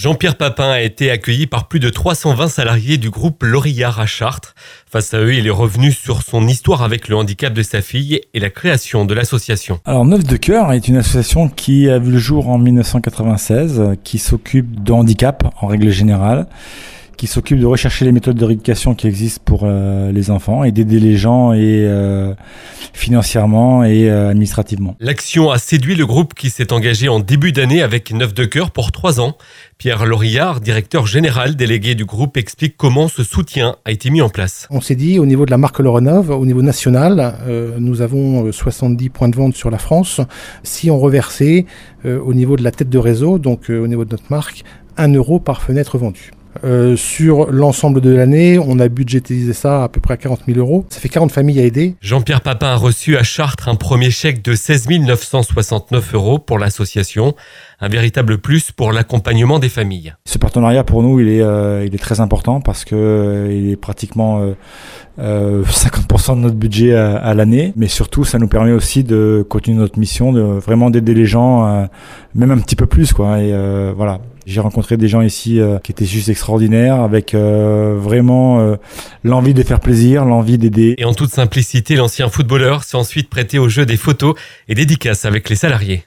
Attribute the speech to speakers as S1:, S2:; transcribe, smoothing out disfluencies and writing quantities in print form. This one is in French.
S1: Jean-Pierre Papin a été accueilli par plus de 320 salariés du groupe Lorillard à Chartres. Face à eux, il est revenu sur son histoire avec le handicap de sa fille et la création de l'association.
S2: Alors Neuf de Cœur est une association qui a vu le jour en 1996, qui s'occupe de handicap en règle générale, qui s'occupe de rechercher les méthodes de rééducation qui existent pour les enfants et d'aider les gens financièrement et administrativement.
S1: L'action a séduit le groupe qui s'est engagé en début d'année avec Neuf de Cœur pour 3 ans. Pierre Lorillard, directeur général délégué du groupe, explique comment ce soutien a été mis en place.
S3: On s'est dit, au niveau de la marque Lorenov, au niveau national, nous avons 70 points de vente sur la France. Si on reversait au niveau de la tête de réseau, donc au niveau de notre marque, 1 euro par fenêtre vendue. Sur l'ensemble de l'année, on a budgétisé ça à peu près à 40 000 euros. Ça fait 40 familles à aider.
S1: Jean-Pierre Papin a reçu à Chartres un premier chèque de 16 969 euros pour l'association. Un véritable plus pour l'accompagnement des familles.
S2: Ce partenariat pour nous, il est très important parce que il est pratiquement 50% de notre budget à l'année. Mais surtout, ça nous permet aussi de continuer notre mission, de vraiment d'aider les gens, même un petit peu plus, quoi. Et voilà. J'ai rencontré des gens ici qui étaient juste extraordinaires, avec vraiment l'envie de faire plaisir, l'envie d'aider.
S1: Et en toute simplicité, l'ancien footballeur s'est ensuite prêté au jeu des photos et dédicaces avec les salariés.